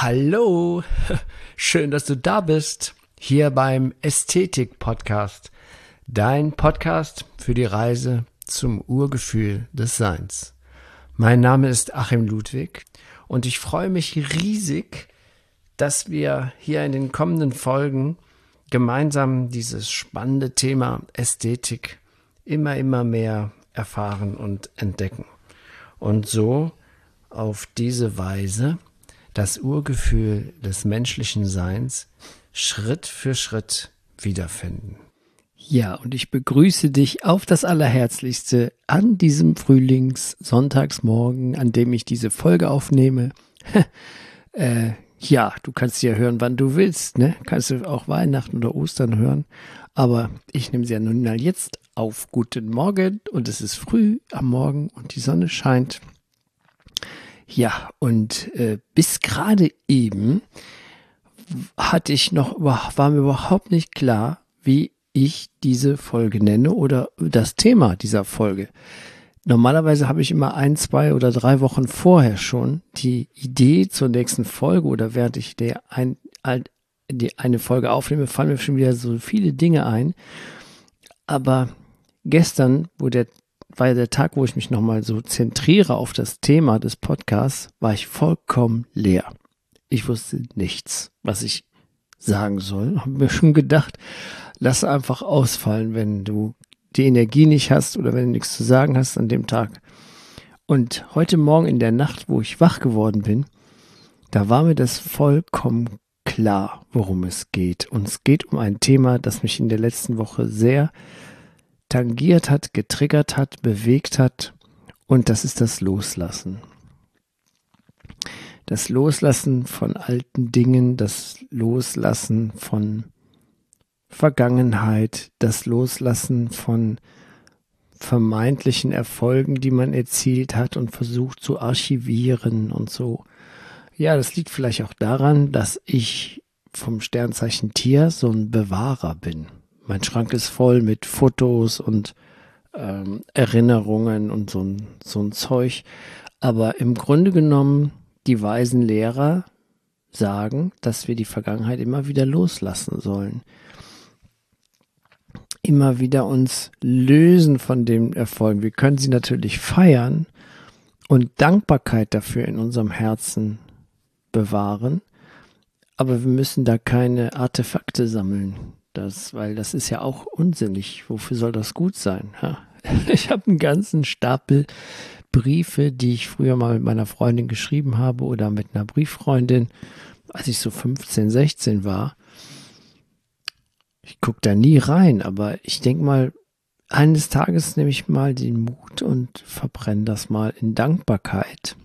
Hallo, schön, dass du da bist, hier beim Ästhetik-Podcast, dein Podcast für die Reise zum Urgefühl des Seins. Mein Name ist Achim Ludwig und ich freue mich riesig, dass wir hier in den kommenden Folgen gemeinsam dieses spannende Thema Ästhetik immer mehr erfahren und entdecken. Und so auf diese Weise das Urgefühl des menschlichen Seins Schritt für Schritt wiederfinden. Ja, und ich begrüße dich auf das Allerherzlichste an diesem Frühlingssonntagsmorgen, an dem ich diese Folge aufnehme. Ja, du kannst sie ja hören, wann du willst, ne? Kannst du auch Weihnachten oder Ostern hören. Aber ich nehme sie ja nun mal jetzt auf. Guten Morgen, und es ist früh am Morgen und die Sonne scheint. Ja, und bis gerade eben war mir überhaupt nicht klar, wie ich diese Folge nenne oder das Thema dieser Folge. Normalerweise habe ich immer 1, 2 oder 3 Wochen vorher schon die Idee zur nächsten Folge, oder während ich eine Folge aufnehme, fallen mir schon wieder so viele Dinge ein. Aber gestern, war ja der Tag, wo ich mich nochmal so zentriere auf das Thema des Podcasts, war ich vollkommen leer. Ich wusste nichts, was ich sagen soll. Habe mir schon gedacht, lass einfach ausfallen, wenn du die Energie nicht hast oder wenn du nichts zu sagen hast an dem Tag. Und heute Morgen in der Nacht, wo ich wach geworden bin, da war mir das vollkommen klar, worum es geht. Und es geht um ein Thema, das mich in der letzten Woche sehr tangiert hat, getriggert hat, bewegt hat, und das ist das Loslassen. Das Loslassen von alten Dingen, das Loslassen von Vergangenheit, das Loslassen von vermeintlichen Erfolgen, die man erzielt hat und versucht zu archivieren und so. Ja, das liegt vielleicht auch daran, dass ich vom Sternzeichen Tier so ein Bewahrer bin. Mein Schrank ist voll mit Fotos und Erinnerungen und so ein Zeug. Aber im Grunde genommen, die weisen Lehrer sagen, dass wir die Vergangenheit immer wieder loslassen sollen. Immer wieder uns lösen von den Erfolgen. Wir können sie natürlich feiern und Dankbarkeit dafür in unserem Herzen bewahren. Aber wir müssen da keine Artefakte sammeln. Weil das ist ja auch unsinnig. Wofür soll das gut sein? Ja? Ich habe einen ganzen Stapel Briefe, die ich früher mal mit meiner Freundin geschrieben habe oder mit einer Brieffreundin, als ich so 15, 16 war. Ich gucke da nie rein, aber ich denke mal, eines Tages nehme ich mal den Mut und verbrenne das mal in Dankbarkeit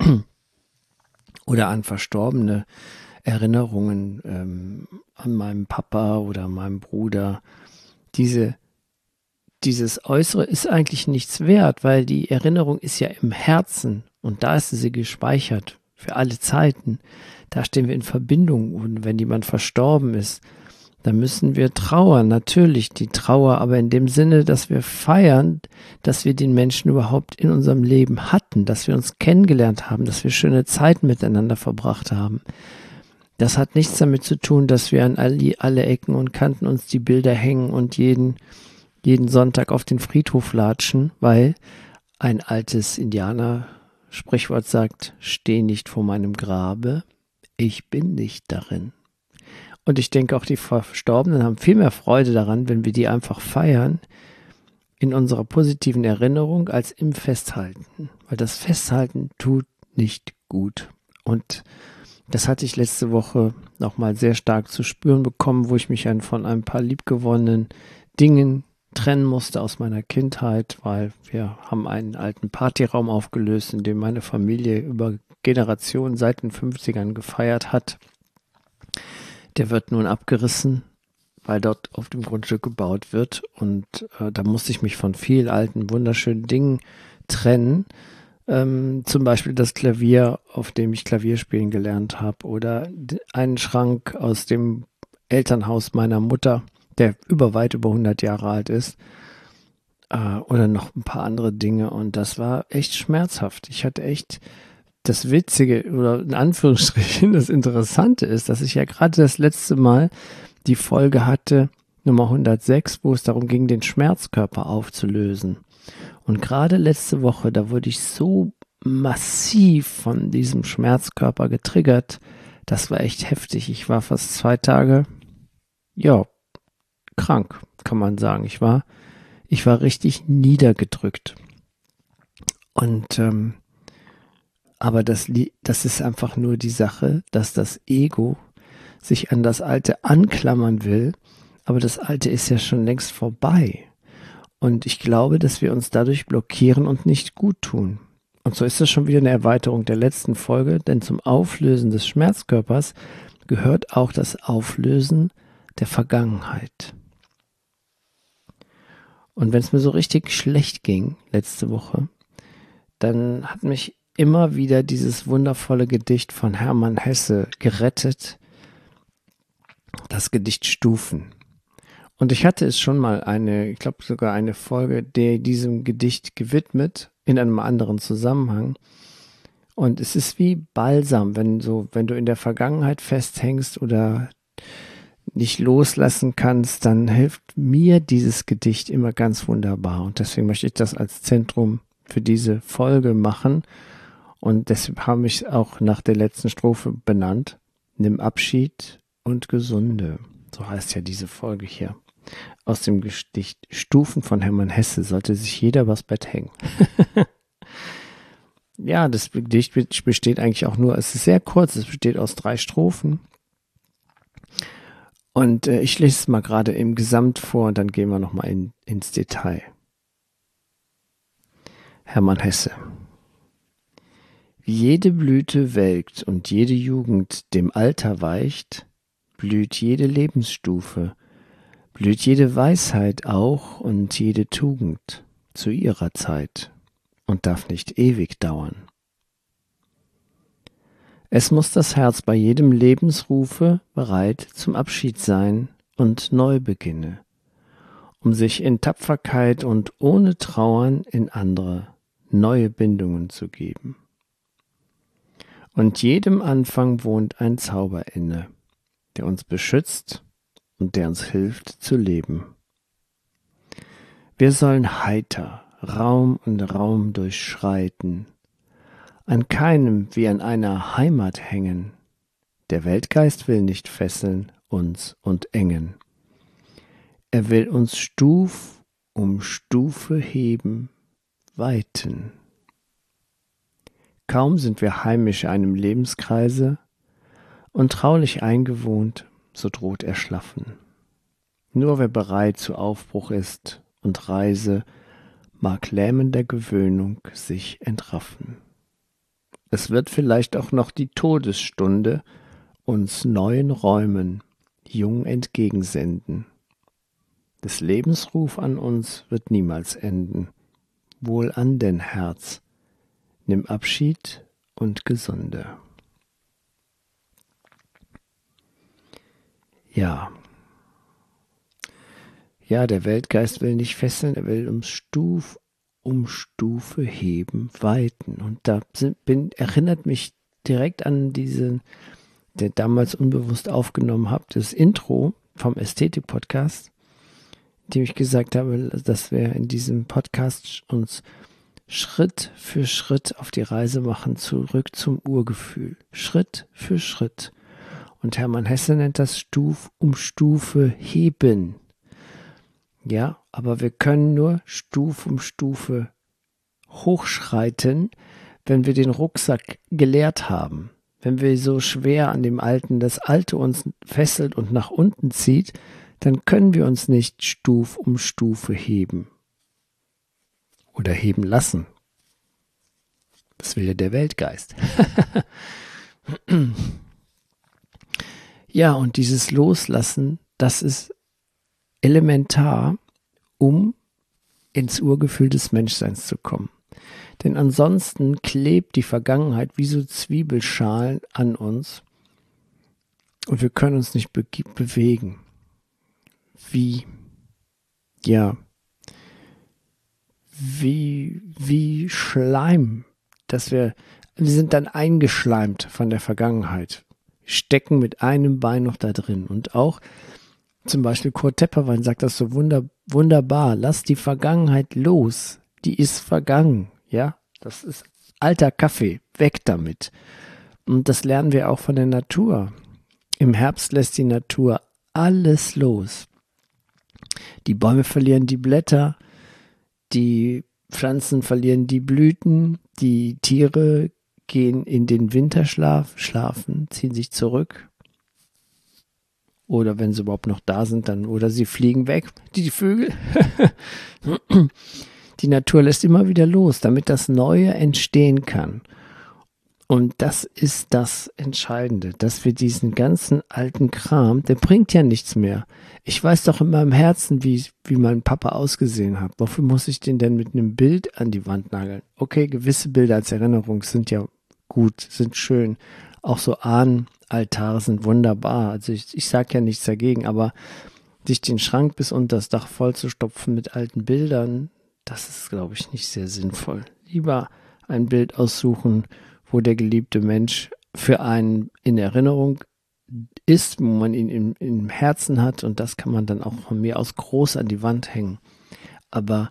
oder an verstorbene Erinnerungen an meinem Papa oder meinem Bruder. Dieses Äußere ist eigentlich nichts wert, weil die Erinnerung ist ja im Herzen und da ist sie gespeichert für alle Zeiten. Da stehen wir in Verbindung, und wenn jemand verstorben ist, dann müssen wir trauern, natürlich die Trauer, aber in dem Sinne, dass wir feiern, dass wir den Menschen überhaupt in unserem Leben hatten, dass wir uns kennengelernt haben, dass wir schöne Zeiten miteinander verbracht haben. Das hat nichts damit zu tun, dass wir an alle Ecken und Kanten uns die Bilder hängen und jeden Sonntag auf den Friedhof latschen, weil ein altes Indianer-Sprichwort sagt, steh nicht vor meinem Grabe, ich bin nicht darin. Und ich denke, auch die Verstorbenen haben viel mehr Freude daran, wenn wir die einfach feiern, in unserer positiven Erinnerung, als im Festhalten. Weil das Festhalten tut nicht gut. Und das hatte ich letzte Woche nochmal sehr stark zu spüren bekommen, wo ich mich von ein paar liebgewonnenen Dingen trennen musste aus meiner Kindheit, weil wir haben einen alten Partyraum aufgelöst, in dem meine Familie über Generationen seit den 50ern gefeiert hat. Der wird nun abgerissen, weil dort auf dem Grundstück gebaut wird, und da musste ich mich von vielen alten, wunderschönen Dingen trennen. Zum Beispiel das Klavier, auf dem ich Klavier spielen gelernt habe, oder einen Schrank aus dem Elternhaus meiner Mutter, der weit über 100 Jahre alt ist, oder noch ein paar andere Dinge, und das war echt schmerzhaft. Ich hatte echt das Witzige oder in Anführungsstrichen das Interessante ist, dass ich ja gerade das letzte Mal die Folge hatte, Nummer 106, wo es darum ging, den Schmerzkörper aufzulösen. Und gerade letzte Woche, da wurde ich so massiv von diesem Schmerzkörper getriggert. Das war echt heftig. Ich war fast 2 Tage, ja, krank, kann man sagen. Ich war richtig niedergedrückt. Und aber das ist einfach nur die Sache, dass das Ego sich an das Alte anklammern will, aber das Alte ist ja schon längst vorbei. Und ich glaube, dass wir uns dadurch blockieren und nicht gut tun. Und so ist das schon wieder eine Erweiterung der letzten Folge, denn zum Auflösen des Schmerzkörpers gehört auch das Auflösen der Vergangenheit. Und wenn es mir so richtig schlecht ging letzte Woche, dann hat mich immer wieder dieses wundervolle Gedicht von Hermann Hesse gerettet, das Gedicht Stufen. Und ich hatte es schon mal ich glaube sogar eine Folge, diesem Gedicht gewidmet, in einem anderen Zusammenhang. Und es ist wie Balsam, wenn du in der Vergangenheit festhängst oder nicht loslassen kannst, dann hilft mir dieses Gedicht immer ganz wunderbar. Und deswegen möchte ich das als Zentrum für diese Folge machen. Und deshalb habe ich es auch nach der letzten Strophe benannt. Nimm Abschied und gesunde. So heißt ja diese Folge hier. Aus dem Gedicht Stufen von Hermann Hesse sollte sich jeder übers Bett hängen. Ja, das Gedicht besteht eigentlich auch nur, es ist sehr kurz, es besteht aus 3 Strophen. Und ich lese es mal gerade im Gesamt vor und dann gehen wir nochmal ins Detail. Hermann Hesse. Wie jede Blüte welkt und jede Jugend dem Alter weicht, blüht jede Lebensstufe, blüht jede Weisheit auch und jede Tugend zu ihrer Zeit und darf nicht ewig dauern. Es muss das Herz bei jedem Lebensrufe bereit zum Abschied sein und Neubeginne, um sich in Tapferkeit und ohne Trauern in andere, neue Bindungen zu geben. Und jedem Anfang wohnt ein Zauber inne, der uns beschützt und der uns hilft zu leben. Wir sollen heiter Raum und Raum durchschreiten, an keinem wie an einer Heimat hängen. Der Weltgeist will nicht fesseln uns und engen. Er will uns Stuf um Stufe heben, weiten. Kaum sind wir heimisch einem Lebenskreise und traulich eingewohnt, so droht Erschlaffen. Nur wer bereit zu Aufbruch ist und Reise, mag lähmender Gewöhnung sich entraffen. Es wird vielleicht auch noch die Todesstunde uns neuen Räumen jung entgegensenden. Des Lebens Ruf an uns wird niemals enden. Wohl an denn Herz, nimm Abschied und gesunde. Ja, der Weltgeist will nicht fesseln, er will uns Stuf um Stufe heben, weiten. Und da erinnert mich direkt an der damals unbewusst aufgenommen habe, das Intro vom Ästhetik-Podcast, in dem ich gesagt habe, dass wir in diesem Podcast uns Schritt für Schritt auf die Reise machen, zurück zum Urgefühl. Schritt für Schritt. Und Hermann Hesse nennt das Stuf um Stufe heben. Ja, aber wir können nur Stufe um Stufe hochschreiten, wenn wir den Rucksack geleert haben. Wenn wir so schwer an dem Alten, das Alte uns fesselt und nach unten zieht, dann können wir uns nicht Stuf um Stufe heben. Oder heben lassen. Das will ja der Weltgeist. Ja, und dieses Loslassen, das ist elementar, um ins Urgefühl des Menschseins zu kommen. Denn ansonsten klebt die Vergangenheit wie so Zwiebelschalen an uns und wir können uns nicht bewegen. Wie Schleim, dass wir Wir sind dann eingeschleimt von der Vergangenheit, stecken mit einem Bein noch da drin. Und auch zum Beispiel Kurt Tepperwein sagt das so wunderbar, lass die Vergangenheit los, die ist vergangen, ja, das ist alter Kaffee, weg damit. Und das lernen wir auch von der Natur. Im Herbst lässt die Natur alles los. Die Bäume verlieren die Blätter, die Pflanzen verlieren die Blüten, die Tiere gehen in den Winterschlaf, schlafen, ziehen sich zurück. Oder wenn sie überhaupt noch da sind, dann, oder sie fliegen weg, die Vögel. Die Natur lässt immer wieder los, damit das Neue entstehen kann. Und das ist das Entscheidende, dass wir diesen ganzen alten Kram, der bringt ja nichts mehr. Ich weiß doch in meinem Herzen, wie mein Papa ausgesehen hat. Wofür muss ich den denn mit einem Bild an die Wand nageln? Okay, gewisse Bilder als Erinnerung sind ja gut, sind schön. Auch so Ahnenaltare sind wunderbar. Also ich sage ja nichts dagegen, aber sich den Schrank bis unter das Dach voll zu stopfen mit alten Bildern, das ist, glaube ich, nicht sehr sinnvoll. Lieber ein Bild aussuchen, wo der geliebte Mensch für einen in Erinnerung ist, wo man ihn im Herzen hat, und das kann man dann auch von mir aus groß an die Wand hängen. Aber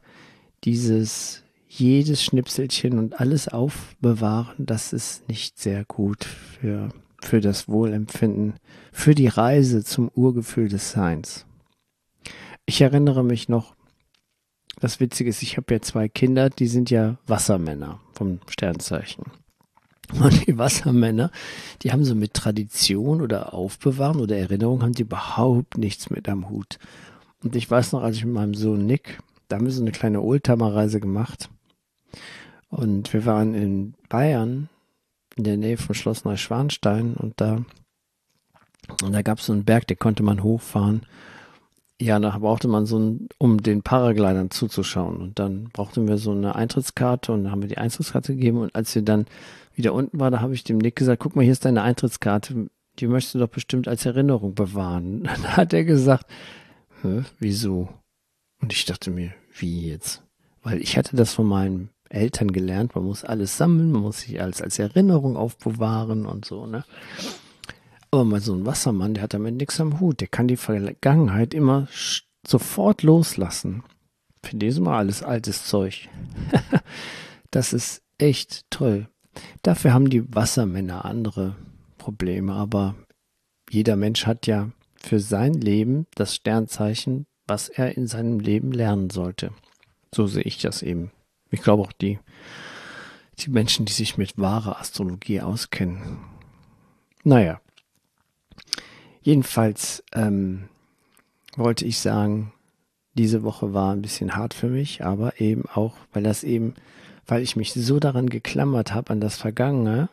jedes Schnipselchen und alles aufbewahren, das ist nicht sehr gut für das Wohlempfinden, für die Reise zum Urgefühl des Seins. Ich erinnere mich noch, das Witzige ist, ich habe ja 2 Kinder, die sind ja Wassermänner vom Sternzeichen. Und die Wassermänner, die haben so mit Tradition oder Aufbewahren oder Erinnerung, haben die überhaupt nichts mit am Hut. Und ich weiß noch, als ich mit meinem Sohn Nick, da haben wir so eine kleine Oldtimer-Reise gemacht. Und wir waren in Bayern, in der Nähe von Schloss Neuschwanstein. Und da gab es so einen Berg, den konnte man hochfahren. Ja, da brauchte man um den Paraglidern zuzuschauen. Und dann brauchten wir so eine Eintrittskarte und dann haben wir die Eintrittskarte gegeben. Und als wir dann wieder unten waren, da habe ich dem Nick gesagt, guck mal, hier ist deine Eintrittskarte. Die möchtest du doch bestimmt als Erinnerung bewahren. Dann hat er gesagt, wieso? Und ich dachte mir, wie jetzt? Weil ich hatte das von meinen Eltern gelernt. Man muss alles sammeln, man muss sich alles als Erinnerung aufbewahren und so, ne? Aber mal so ein Wassermann, der hat damit nichts am Hut. Der kann die Vergangenheit immer sofort loslassen. Für die ist immer alles altes Zeug. Das ist echt toll. Dafür haben die Wassermänner andere Probleme. Aber jeder Mensch hat ja für sein Leben das Sternzeichen, was er in seinem Leben lernen sollte. So sehe ich das eben. Ich glaube auch die Menschen, die sich mit wahrer Astrologie auskennen. Naja. Jedenfalls wollte ich sagen, diese Woche war ein bisschen hart für mich, aber eben auch, weil ich mich so daran geklammert habe, an das Vergangene,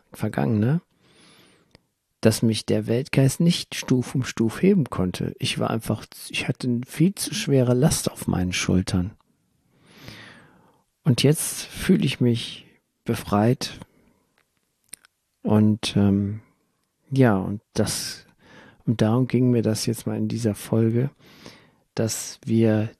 dass mich der Weltgeist nicht Stuf um Stuf heben konnte. Ich hatte eine viel zu schwere Last auf meinen Schultern. Und jetzt fühle ich mich befreit und und darum ging mir das jetzt mal in dieser Folge, dass wir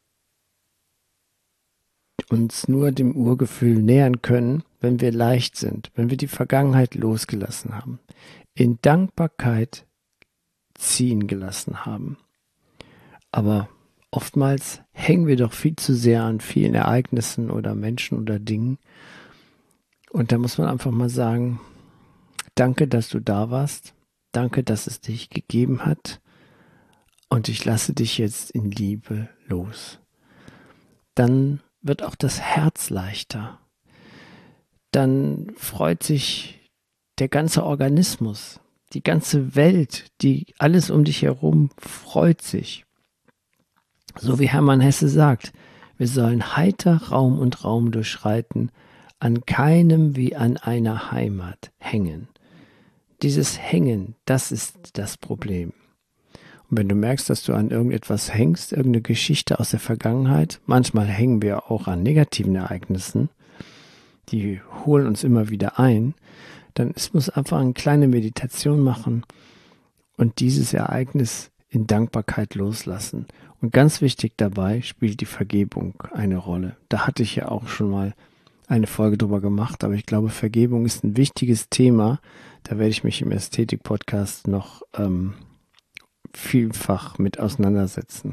uns nur dem Urgefühl nähern können, wenn wir leicht sind, wenn wir die Vergangenheit losgelassen haben, in Dankbarkeit ziehen gelassen haben. Aber oftmals hängen wir doch viel zu sehr an vielen Ereignissen oder Menschen oder Dingen. Und da muss man einfach mal sagen, danke, dass du da warst. Danke, dass es dich gegeben hat. Und ich lasse dich jetzt in Liebe los. Dann wird auch das Herz leichter. Dann freut sich der ganze Organismus, die ganze Welt, alles um dich herum freut sich. So wie Hermann Hesse sagt, wir sollen heiter Raum und Raum durchschreiten, an keinem wie an einer Heimat hängen. Dieses Hängen, das ist das Problem. Und wenn du merkst, dass du an irgendetwas hängst, irgendeine Geschichte aus der Vergangenheit, manchmal hängen wir auch an negativen Ereignissen, die holen uns immer wieder ein, dann muss einfach eine kleine Meditation machen und dieses Ereignis in Dankbarkeit loslassen. Und ganz wichtig dabei spielt die Vergebung eine Rolle. Da hatte ich ja auch schon mal eine Folge drüber gemacht, aber ich glaube, Vergebung ist ein wichtiges Thema. Da werde ich mich im Ästhetik-Podcast noch vielfach mit auseinandersetzen.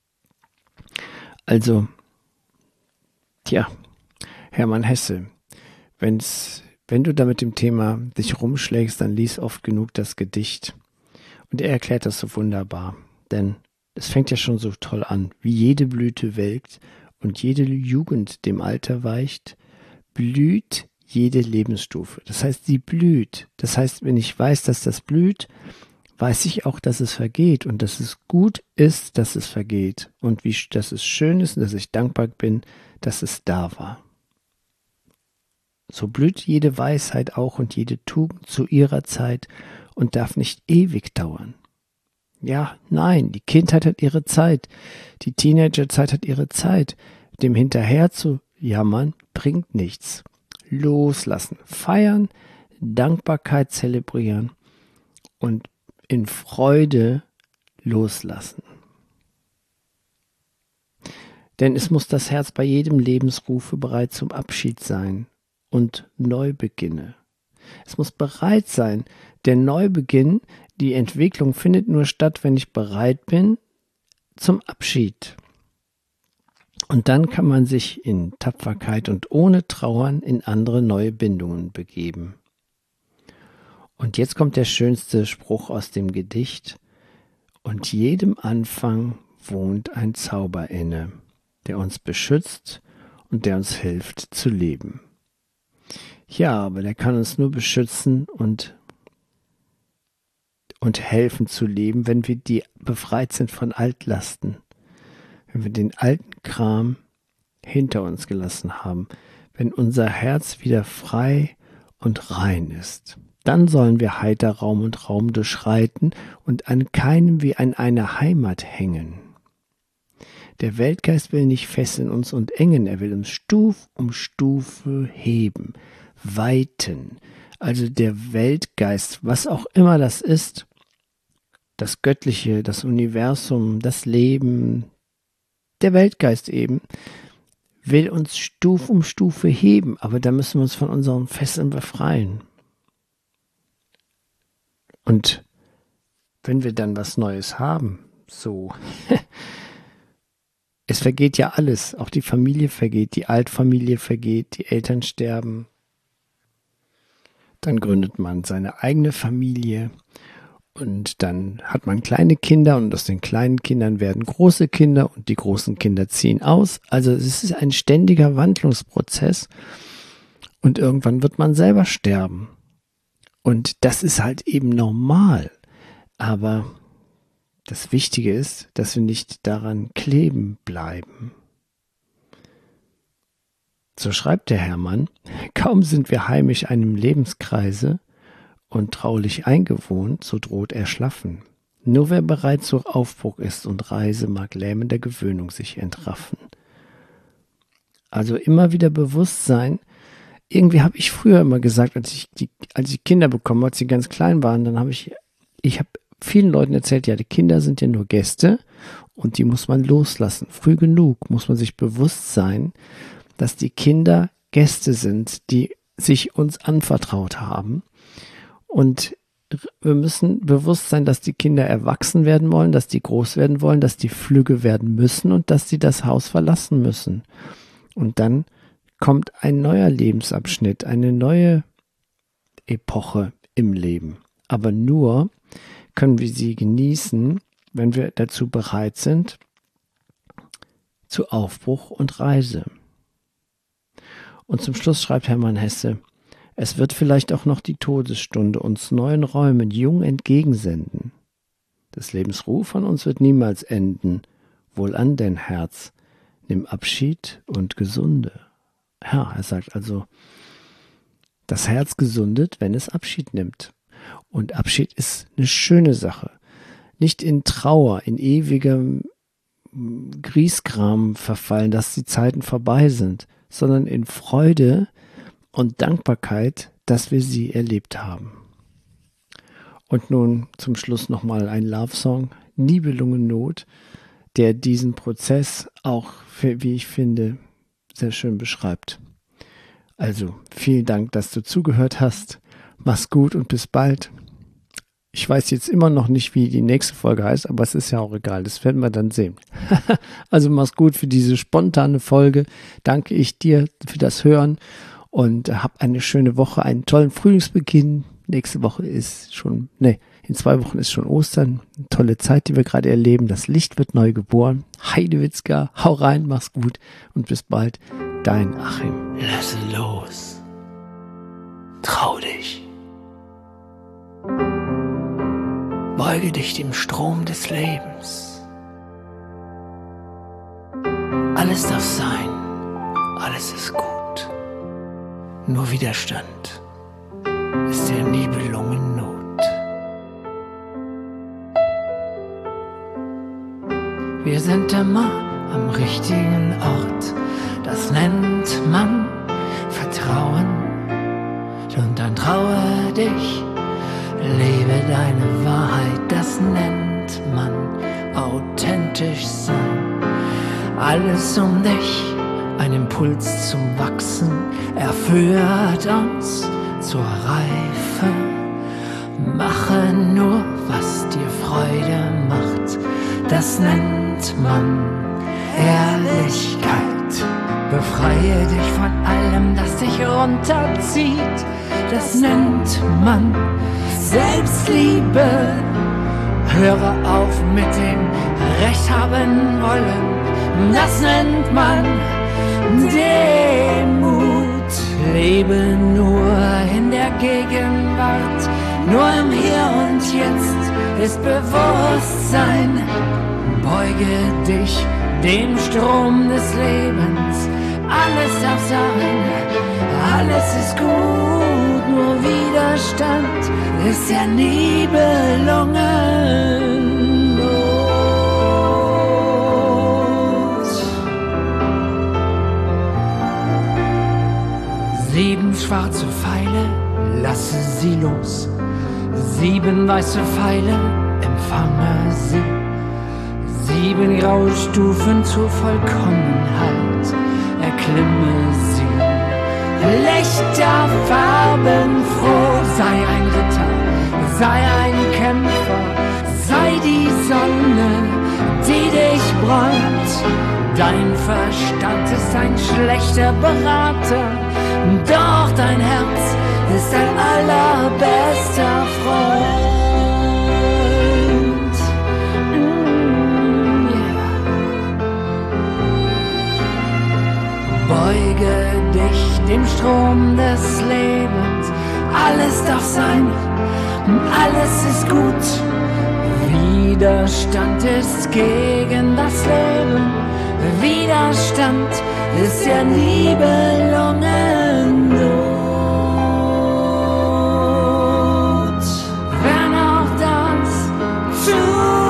Also, Hermann Hesse, wenn du da mit dem Thema dich rumschlägst, dann lies oft genug das Gedicht. Und er erklärt das so wunderbar, denn es fängt ja schon so toll an, wie jede Blüte welkt und jede Jugend dem Alter weicht, blüht jede Lebensstufe. Das heißt, sie blüht. Das heißt, wenn ich weiß, dass das blüht, weiß ich auch, dass es vergeht und dass es gut ist, dass es vergeht und dass es schön ist und dass ich dankbar bin, dass es da war. So blüht jede Weisheit auch und jede Tugend zu ihrer Zeit und darf nicht ewig dauern. Ja, nein, die Kindheit hat ihre Zeit, die Teenagerzeit hat ihre Zeit. Dem hinterher zu jammern bringt nichts. Loslassen, feiern, Dankbarkeit zelebrieren und in Freude loslassen. Denn es muss das Herz bei jedem Lebensrufe bereit zum Abschied sein und Neubeginne. Es muss bereit sein. Der Neubeginn, die Entwicklung findet nur statt, wenn ich bereit bin zum Abschied. Und dann kann man sich in Tapferkeit und ohne Trauern in andere neue Bindungen begeben. Und jetzt kommt der schönste Spruch aus dem Gedicht. Und jedem Anfang wohnt ein Zauber inne, der uns beschützt und der uns hilft zu leben. Ja, aber der kann uns nur beschützen und helfen zu leben, wenn wir befreit sind von Altlasten. Wenn wir den alten Kram hinter uns gelassen haben. Wenn unser Herz wieder frei und rein ist. Dann sollen wir heiter Raum und Raum durchschreiten und an keinem wie an einer Heimat hängen. Der Weltgeist will nicht fesseln uns und engen, er will uns Stuf um Stufe heben, weiten. Also der Weltgeist, was auch immer das ist, das Göttliche, das Universum, das Leben, der Weltgeist eben, will uns Stuf um Stufe heben, aber da müssen wir uns von unseren Fesseln befreien. Und wenn wir dann was Neues haben, so, es vergeht ja alles, auch die Familie vergeht, die Altfamilie vergeht, die Eltern sterben. Dann gründet man seine eigene Familie und dann hat man kleine Kinder und aus den kleinen Kindern werden große Kinder und die großen Kinder ziehen aus. Also es ist ein ständiger Wandlungsprozess und irgendwann wird man selber sterben. Und das ist halt eben normal. Aber das Wichtige ist, dass wir nicht daran kleben bleiben. So schreibt der Hermann, kaum sind wir heimisch einem Lebenskreise und traulich eingewohnt, so droht Erschlaffen. Nur wer bereit zu Aufbruch ist und Reise, mag lähmender Gewöhnung sich entraffen. Also immer wieder bewusst sein. Irgendwie habe ich früher immer gesagt, als ich Kinder bekommen, als sie ganz klein waren, dann habe ich habe vielen Leuten erzählt, ja, die Kinder sind ja nur Gäste und die muss man loslassen. Früh genug muss man sich bewusst sein, dass die Kinder Gäste sind, die sich uns anvertraut haben. Und wir müssen bewusst sein, dass die Kinder erwachsen werden wollen, dass die groß werden wollen, dass die flügge werden müssen und dass sie das Haus verlassen müssen. Und dann kommt ein neuer Lebensabschnitt, eine neue Epoche im Leben. Aber nur können wir sie genießen, wenn wir dazu bereit sind, zu Aufbruch und Reise. Und zum Schluss schreibt Hermann Hesse, es wird vielleicht auch noch die Todesstunde uns neuen Räumen jung entgegensenden. Des Lebens Ruf an uns wird niemals enden. Wohlan denn, Herz, nimm Abschied und gesunde. Ja, er sagt also, das Herz gesundet, wenn es Abschied nimmt. Und Abschied ist eine schöne Sache. Nicht in Trauer, in ewigem Griesgram verfallen, dass die Zeiten vorbei sind, sondern in Freude und Dankbarkeit, dass wir sie erlebt haben. Und nun zum Schluss nochmal ein Love-Song, Nibelungennot, der diesen Prozess auch, wie ich finde, sehr schön beschreibt. Also vielen Dank, dass du zugehört hast. Mach's gut und bis bald. Ich weiß jetzt immer noch nicht, wie die nächste Folge heißt, aber es ist ja auch egal. Das werden wir dann sehen. Also mach's gut für diese spontane Folge. Danke ich dir für das Hören und hab eine schöne Woche, einen tollen Frühlingsbeginn. Nächste Woche ist schon, in 2 Wochen ist schon Ostern. Eine tolle Zeit, die wir gerade erleben. Das Licht wird neu geboren. Heidewitzka, hau rein, mach's gut und bis bald. Dein Achim. Lass los. Trau dich. Beuge dich dem Strom des Lebens. Alles darf sein. Alles ist gut. Nur Widerstand ist der Nibelungen Not. Wir sind immer am richtigen Ort. Das nennt man Vertrauen. Und dann traue dich, lebe deine Wahrheit. Das nennt man authentisch sein. Alles um dich, ein Impuls zum Wachsen. Er führt uns zur Reife. Mache nur, was dir Freude macht. Das nennt man Ehrlichkeit. Befreie dich von allem, das dich runterzieht. Das nennt man Selbstliebe. Höre auf mit dem Recht haben wollen. Das nennt man Demut. Lebe nur in der Gegenwart. Nur im Hier und Jetzt ist Bewusstsein. Beuge dich dem Strom des Lebens. Alles darf sein, alles ist gut, nur Widerstand ist der Nibelungen Not. 7 schwarze Pfeile, lasse sie los. 7 weiße Pfeile, empfange sie. 7 graue Stufen zur Vollkommenheit, erklimme sie. Lichter, Farben, froh, sei ein Ritter, sei ein Kämpfer, sei die Sonne, die dich bräunt. Dein Verstand ist ein schlechter Berater, doch dein Herz ist dein allerbester Freund. Beuge dich dem Strom des Lebens. Alles darf sein, alles ist gut. Widerstand ist gegen das Leben. Widerstand ist der Nibelungen Not. Wenn auch das zu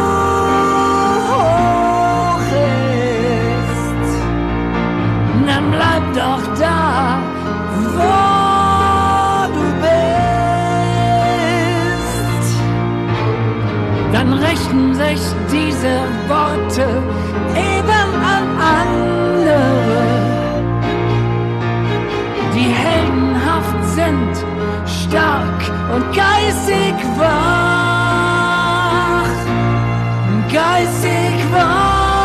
hoch ist, dann bleib doch da, wo du bist. Dann richten sich diese Worte eben an andere, die heldenhaft sind, stark und geistig wach, geistig wach.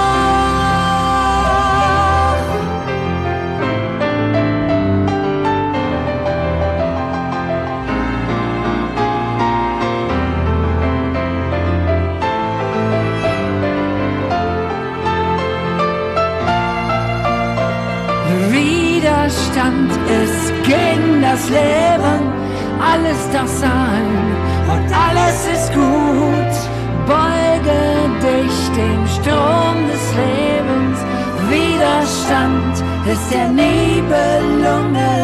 Widerstand ist gegen das Leben, alles darf sein und alles ist gut. Beuge dich dem Strom des Lebens, Widerstand ist der Nibelungen